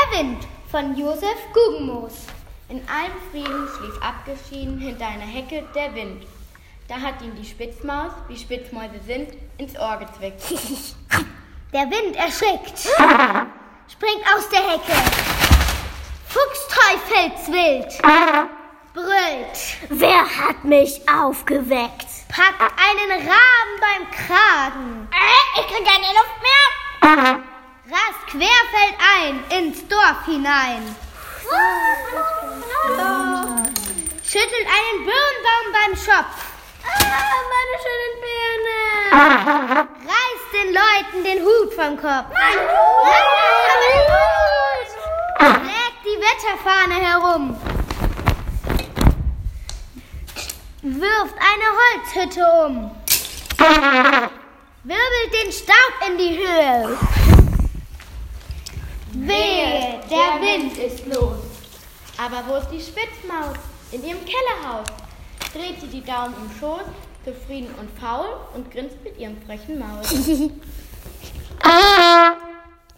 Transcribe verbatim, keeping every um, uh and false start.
Der Wind von Josef Guggenmoos. In allem Frieden schlief abgeschieden hinter einer Hecke der Wind. Da hat ihm die Spitzmaus, wie Spitzmäuse sind, ins Ohr gezwickt. Der Wind erschrickt, springt aus der Hecke, fuchsteufelswild, brüllt. Wer hat mich aufgeweckt? Packt einen Raben beim Kragen. Äh, ich krieg keine Luft mehr. Rast querfeld ein ins Dorf hinein. Schüttelt einen Birnbaum beim Schopf. Ah, meine schönen Birne. Reißt den Leuten den Hut vom Kopf. Mein Hut. Trägt die Wetterfahne herum. Wirft eine Holzhütte um. Wirbelt den Staub in die Höhe. Wehe, der Wind ist los. Aber wo ist die Spitzmaus? In ihrem Kellerhaus. Dreht sie die Daumen im Schoß, zufrieden und faul, und grinst mit ihrem frechen Maul.